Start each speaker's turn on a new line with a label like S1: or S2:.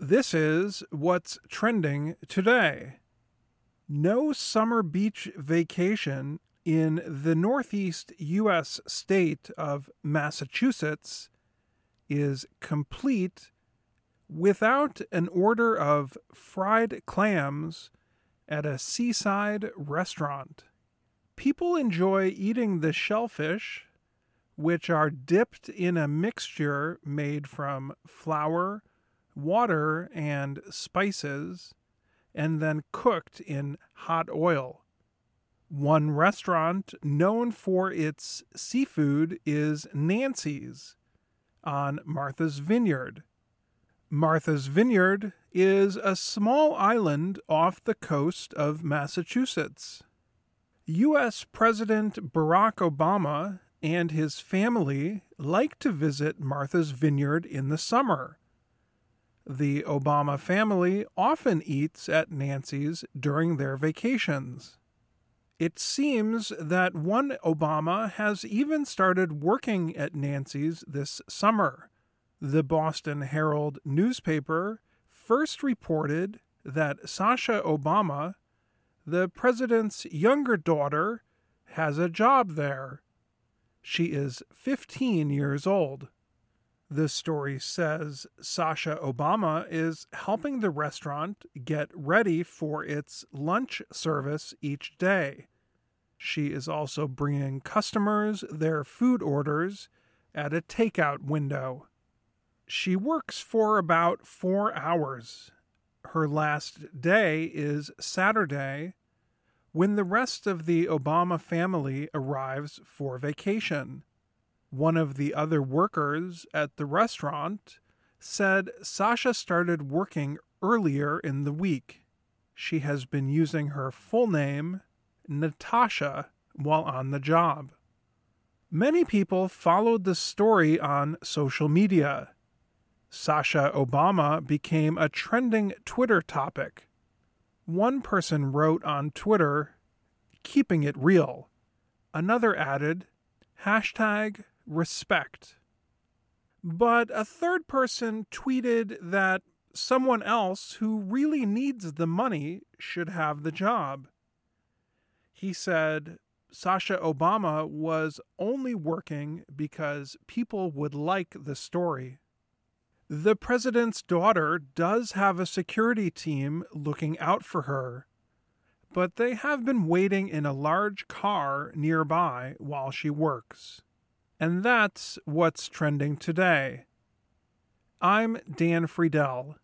S1: This is what's trending today. No summer beach vacation in the northeast U.S. state of Massachusetts is complete without an order of fried clams at a seaside restaurant. People enjoy eating the shellfish, which are dipped in a mixture made from flour, water, and spices, and then cooked in hot oil. One restaurant known for its seafood is Nancy's on Martha's Vineyard. Martha's Vineyard is a small island off the coast of Massachusetts. U.S. President Barack Obama and his family like to visit Martha's Vineyard in the summer. The Obama family often eats at Nancy's during their vacations. It seems that one Obama has even started working at Nancy's this summer. The Boston Herald newspaper first reported that Sasha Obama, the president's younger daughter, has a job there. She is 15 years old. The story says Sasha Obama is helping the restaurant get ready for its lunch service each day. She is also bringing customers their food orders at a takeout window. She works for about 4 hours. Her last day is Saturday, when the rest of the Obama family arrives for vacation. One of the other workers at the restaurant said Sasha started working earlier in the week. She has been using her full name, Natasha, while on the job. Many people followed the story on social media. Sasha Obama became a trending Twitter topic. One person wrote on Twitter, "Keeping it real." Another added, #respect. But a third person tweeted that someone else who really needs the money should have the job. He said Sasha Obama was only working because people would like the story. The president's daughter does have a security team looking out for her, but they have been waiting in a large car nearby while she works. And that's what's trending today. I'm Dan Friedel.